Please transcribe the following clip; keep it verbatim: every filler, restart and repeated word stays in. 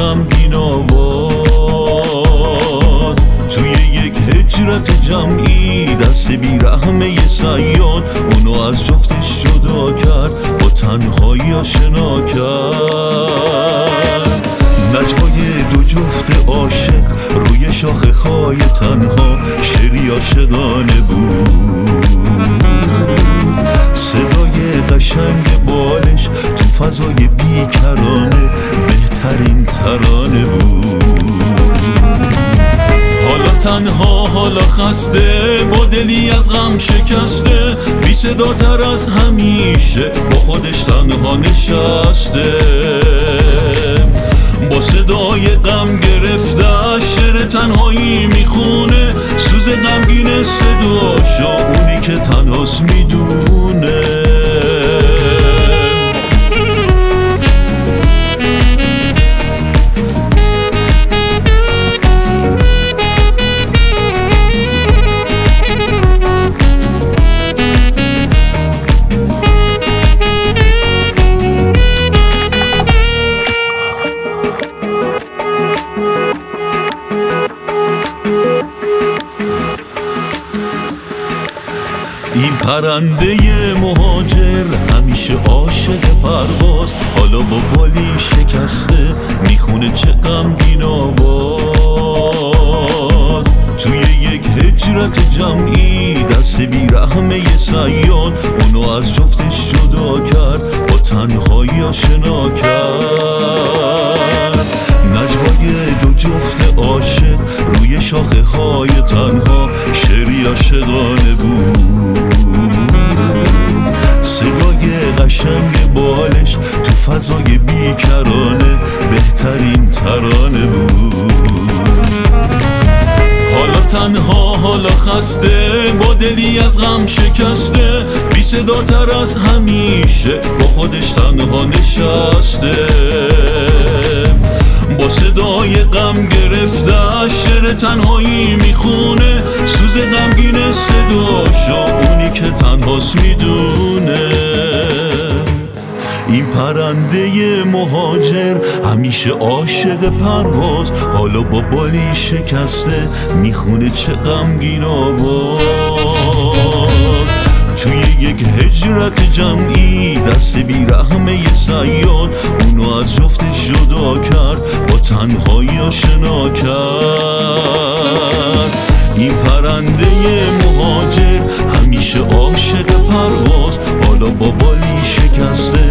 غمگین آواز. توی یک هجرت جمعی دست بیرحمه صیاد اونو از جفتش جدا کرد، با تنهایی آشنا کرد. نجوای دو جفت عاشق روی شاخه های تنها شعری عاشقانه بود. صدای قشنگ بالش تو فضای بیکرانه بهترین ترانه بود. حالا تنها، حالا خسته، با دلی از غم شکسته، بی صدا تر از همیشه با خودش تنها نشسته. با صدای غم گرفته شعر تنهایی میخونه، سوز غمگین صداشو اونی که تنهاست میدونه. این پرنده مهاجر همیشه عاشق پرواز، حالا با بالی شکسته میخونه چه غمگین آواز. توی یک هجرت جمعی دست بیرحمه صیاد اونو از جفتش جدا کرد، با تنهایی آشنا کرد. نجوای دو جفت عاشق روی شاخه های تنها شعری عاشقانه بود. صدای قشنگ بالش تو فضای بیکرانه بهترین ترانه بود. حالا تنها، حالا خسته، با دلی از غم شکسته، بی صدا تر از همیشه با خودش تنها نشسته. با صدای غم گرفته شعر تنهایی میخونه، سوز غمگین صداشو اونی که تنهاست میدونه. این پرنده مهاجر همیشه عاشق پرواز، حالا با بالی شکسته میخونه چه غمگین آواز. توی یک هجرت جمعی دست بیرحمه صیاد اونو از جفتش جدا کرد، با تنهایی آشنا کرد. این پرنده مهاجر همیشه عاشق پرواز، حالا با بالی شکسته